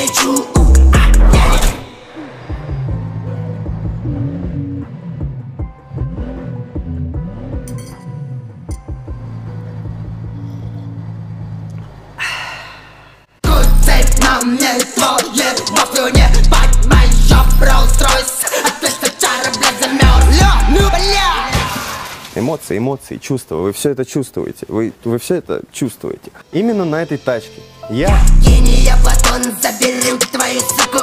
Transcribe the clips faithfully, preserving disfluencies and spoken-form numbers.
лечу, а, я лечу. Цепь на мне твое во слюне, бать моё Rolls-Royce, а ты что, чара, блядь, замёрз? Ну, бля! Эмоции, эмоции, чувства, вы все это чувствуете, вы, вы все это чувствуете. Именно на этой тачке я... Гений Платон, заберу твою суку.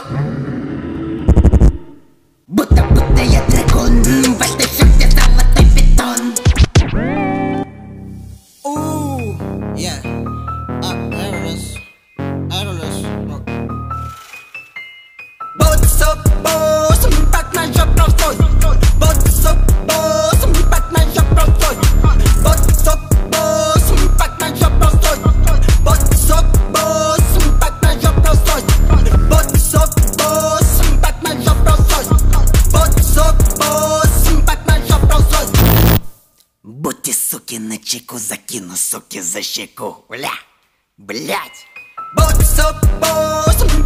Будто, будто я дракон, в этой шахте золотой бетон. Ooh, yeah. Ah, there it is. There it is. Будь собой, так на жопу простой. Будь собой, так на жопу простой. Будь собой, так на жопу простой. Будь собой, так на жопу простой. Будь собой, так на жопу простой. Будь собой, так на жопу простой. Будьте суки на чеку, закину суки за щеку. Бля, блять. Будь собой.